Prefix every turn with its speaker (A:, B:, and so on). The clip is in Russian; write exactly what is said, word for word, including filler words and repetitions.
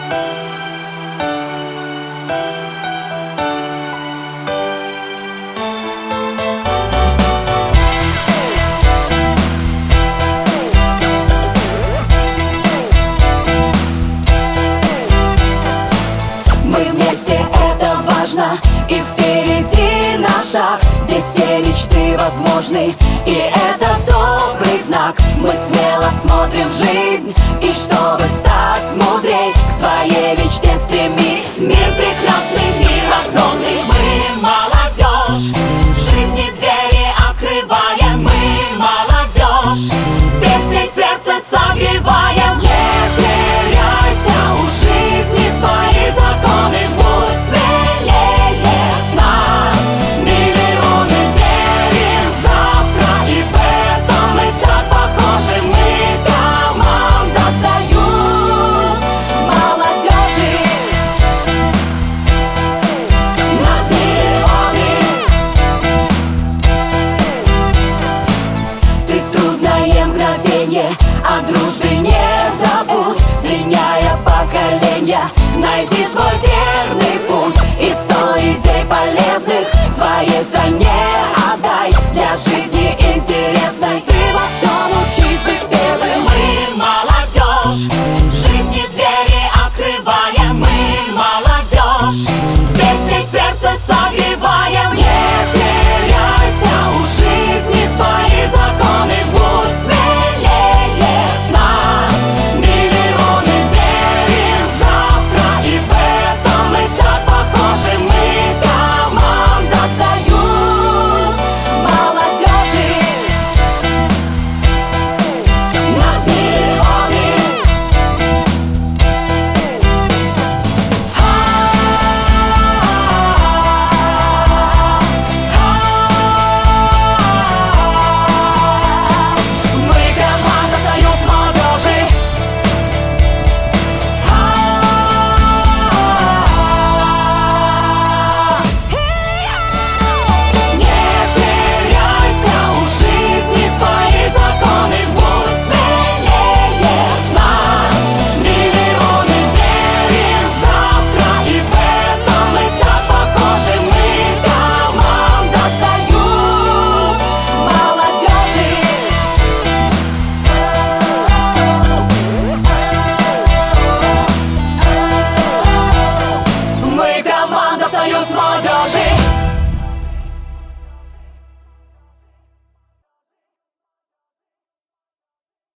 A: Мы вместе, это важно, и впереди наш шаг. Здесь все мечты возможны, и это добрый знак. Мы смело смотрим в жизнь, и чтобы стать мудрей, к своей мечте стремись. Мир прекрасный, мир огромный. Мы молодежь, жизни двери открываем. Мы молодежь, песней сердце согреваем. Не теряйся, у жизни свои законы. Будь смелее нас, миллионы верим в завтра, и в этом мы так похожи. Мы команда союз молодежи. Нас миллионы. Ты в трудное мгновенье о дружбе не забудь. Сменяя поколения, найди свой